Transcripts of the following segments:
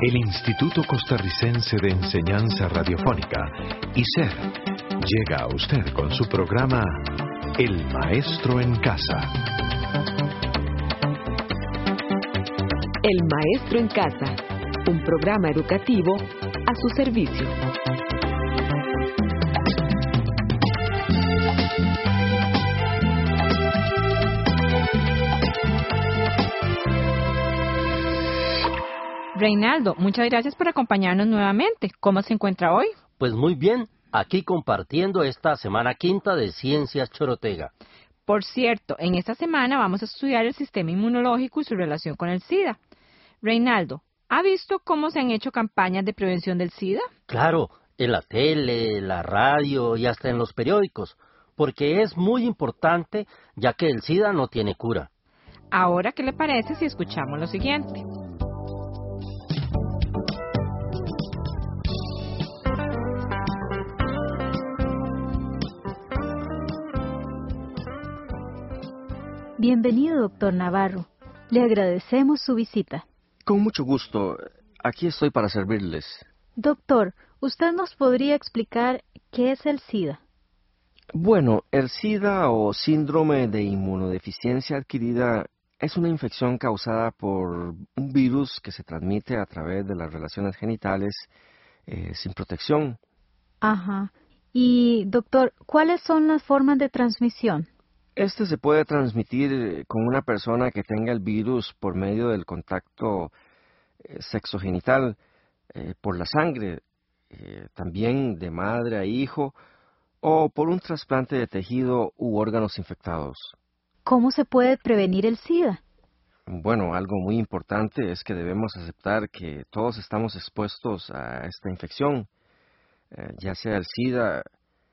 El Instituto Costarricense de Enseñanza Radiofónica, ICER, llega a usted con su programa El Maestro en Casa. El Maestro en Casa, un programa educativo a su servicio. Reinaldo, muchas gracias por acompañarnos nuevamente. ¿Cómo se encuentra hoy? Pues muy bien, aquí compartiendo esta semana quinta de Ciencias Chorotega. Por cierto, en esta semana vamos a estudiar el sistema inmunológico y su relación con el SIDA. Reinaldo, ¿ha visto cómo se han hecho campañas de prevención del SIDA? Claro, en la tele, la radio y hasta en los periódicos, porque es muy importante ya que el SIDA no tiene cura. Ahora, ¿qué le parece si escuchamos lo siguiente? Bienvenido, doctor Navarro. Le agradecemos su visita. Con mucho gusto. Aquí estoy para servirles. Doctor, ¿usted nos podría explicar qué es el SIDA? Bueno, el SIDA o síndrome de inmunodeficiencia adquirida es una infección causada por un virus que se transmite a través de las relaciones genitales sin protección. Ajá. Y, doctor, ¿cuáles son las formas de transmisión? Este se puede transmitir con una persona que tenga el virus por medio del contacto sexogenital, por la sangre, también de madre a hijo, o por un trasplante de tejido u órganos infectados. ¿Cómo se puede prevenir el SIDA? Bueno, algo muy importante es que debemos aceptar que todos estamos expuestos a esta infección, ya sea el SIDA,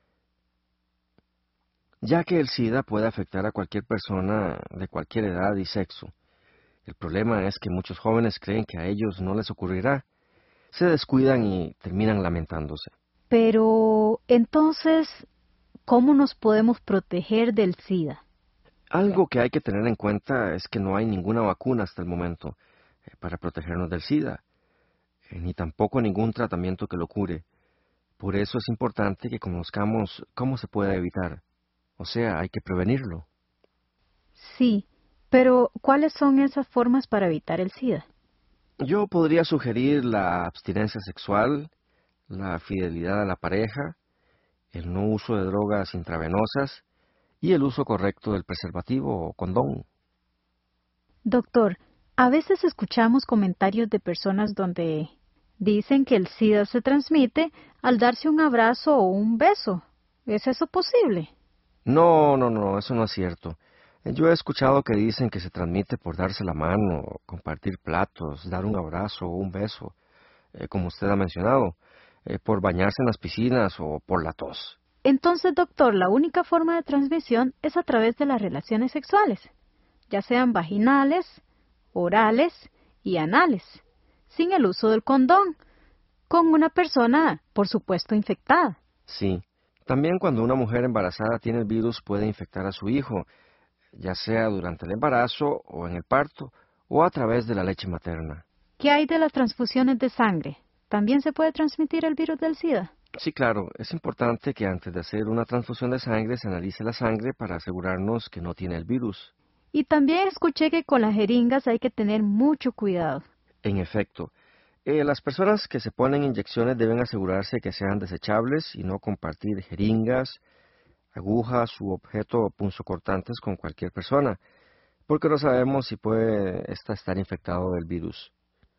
ya que el SIDA puede afectar a cualquier persona de cualquier edad y sexo. El problema es que muchos jóvenes creen que a ellos no les ocurrirá, se descuidan y terminan lamentándose. Pero, entonces, ¿cómo nos podemos proteger del SIDA? Algo que hay que tener en cuenta es que no hay ninguna vacuna hasta el momento para protegernos del SIDA, ni tampoco ningún tratamiento que lo cure. Por eso es importante que conozcamos cómo se puede evitar. O sea, hay que prevenirlo. Sí, pero ¿cuáles son esas formas para evitar el SIDA? Yo podría sugerir la abstinencia sexual, la fidelidad a la pareja, el no uso de drogas intravenosas y el uso correcto del preservativo o condón. Doctor, a veces escuchamos comentarios de personas donde dicen que el SIDA se transmite al darse un abrazo o un beso. ¿Es eso posible? No, eso no es cierto. Yo he escuchado que dicen que se transmite por darse la mano, compartir platos, dar un abrazo o un beso, como usted ha mencionado, por bañarse en las piscinas o por la tos. Entonces, doctor, la única forma de transmisión es a través de las relaciones sexuales, ya sean vaginales, orales y anales, sin el uso del condón, con una persona, por supuesto, infectada. Sí. También cuando una mujer embarazada tiene el virus puede infectar a su hijo, ya sea durante el embarazo o en el parto o a través de la leche materna. ¿Qué hay de las transfusiones de sangre? ¿También se puede transmitir el virus del SIDA? Sí, claro. Es importante que antes de hacer una transfusión de sangre se analice la sangre para asegurarnos que no tiene el virus. Y también escuché que con las jeringas hay que tener mucho cuidado. En efecto. Las personas que se ponen inyecciones deben asegurarse que sean desechables y no compartir jeringas, agujas u objetos punzocortantes con cualquier persona, porque no sabemos si puede estar infectado del virus.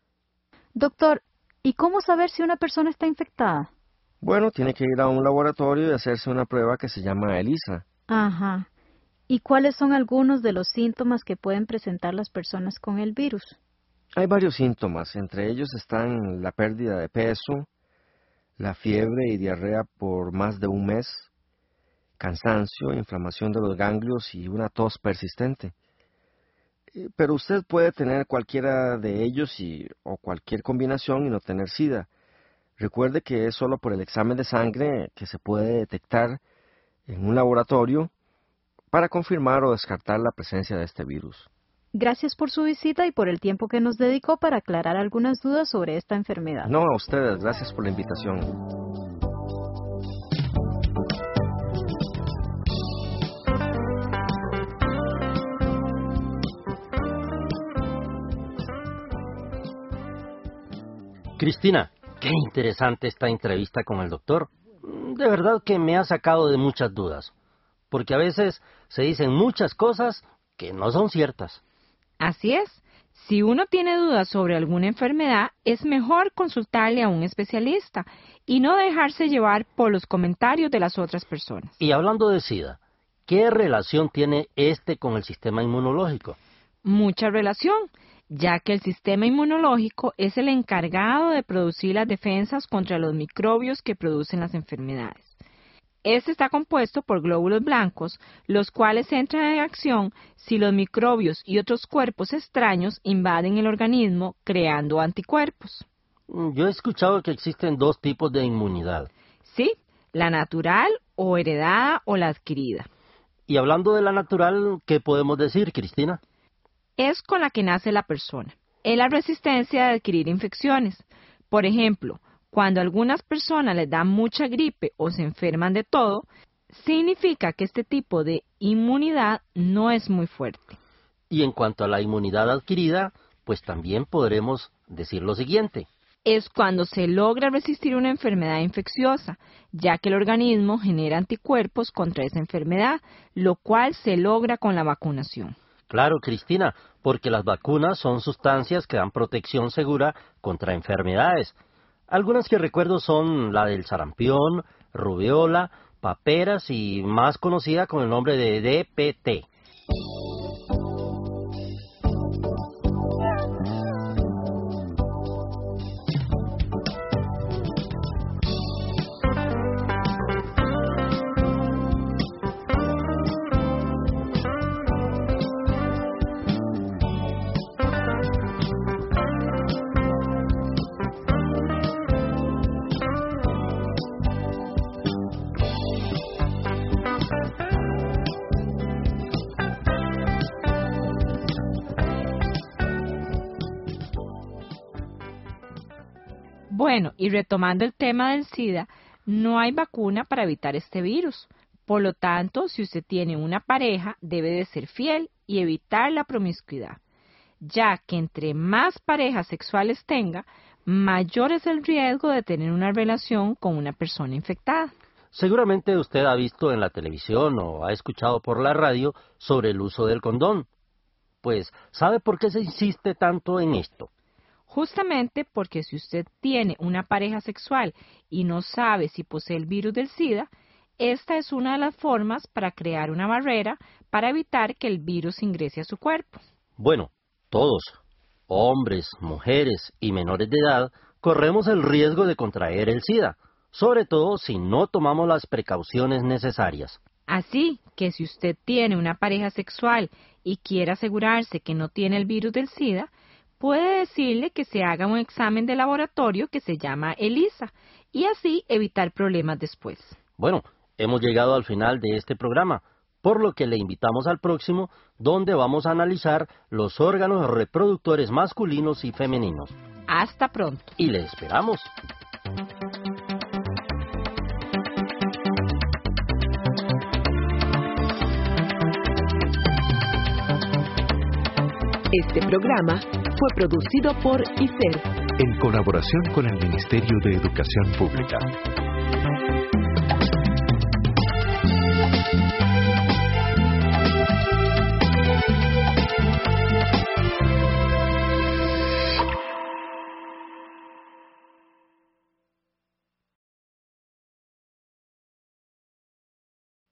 Doctor, ¿y cómo saber si una persona está infectada? Bueno, tiene que ir a un laboratorio y hacerse una prueba que se llama ELISA. Ajá. ¿Y cuáles son algunos de los síntomas que pueden presentar las personas con el virus? Hay varios síntomas, entre ellos están la pérdida de peso, la fiebre y diarrea por más de un mes, cansancio, inflamación de los ganglios y una tos persistente. Pero usted puede tener cualquiera de ellos o cualquier combinación y no tener SIDA. Recuerde que es solo por el examen de sangre que se puede detectar en un laboratorio para confirmar o descartar la presencia de este virus. Gracias por su visita y por el tiempo que nos dedicó para aclarar algunas dudas sobre esta enfermedad. No, a ustedes, gracias por la invitación. Cristina, qué interesante esta entrevista con el doctor. De verdad que me ha sacado de muchas dudas, porque a veces se dicen muchas cosas que no son ciertas. Así es. Si uno tiene dudas sobre alguna enfermedad, es mejor consultarle a un especialista y no dejarse llevar por los comentarios de las otras personas. Y hablando de SIDA, ¿qué relación tiene este con el sistema inmunológico? Mucha relación, ya que el sistema inmunológico es el encargado de producir las defensas contra los microbios que producen las enfermedades. Este está compuesto por glóbulos blancos, los cuales entran en acción si los microbios y otros cuerpos extraños invaden el organismo creando anticuerpos. Yo he escuchado que existen dos tipos de inmunidad. Sí, la natural o heredada o la adquirida. Y hablando de la natural, ¿qué podemos decir, Cristina? Es con la que nace la persona. Es la resistencia de adquirir infecciones. Por ejemplo, cuando a algunas personas les da mucha gripe o se enferman de todo, significa que este tipo de inmunidad no es muy fuerte. Y en cuanto a la inmunidad adquirida, pues también podremos decir lo siguiente. Es cuando se logra resistir una enfermedad infecciosa, ya que el organismo genera anticuerpos contra esa enfermedad, lo cual se logra con la vacunación. Claro, Cristina, porque las vacunas son sustancias que dan protección segura contra enfermedades. Algunas que recuerdo son la del sarampión, rubiola, paperas y más conocida con el nombre de DPT. Bueno, y retomando el tema del SIDA, no hay vacuna para evitar este virus. Por lo tanto, si usted tiene una pareja, debe de ser fiel y evitar la promiscuidad, ya que entre más parejas sexuales tenga, mayor es el riesgo de tener una relación con una persona infectada. Seguramente usted ha visto en la televisión o ha escuchado por la radio sobre el uso del condón. Pues, ¿sabe por qué se insiste tanto en esto? Justamente porque si usted tiene una pareja sexual y no sabe si posee el virus del SIDA, esta es una de las formas para crear una barrera para evitar que el virus ingrese a su cuerpo. Bueno, todos, hombres, mujeres y menores de edad, corremos el riesgo de contraer el SIDA, sobre todo si no tomamos las precauciones necesarias. Así que si usted tiene una pareja sexual y quiere asegurarse que no tiene el virus del SIDA, puede decirle que se haga un examen de laboratorio que se llama ELISA y así evitar problemas después. Bueno, hemos llegado al final de este programa, por lo que le invitamos al próximo, donde vamos a analizar los órganos reproductores masculinos y femeninos. Hasta pronto. Y le esperamos. Este programa fue producido por ICER en colaboración con el Ministerio de Educación Pública.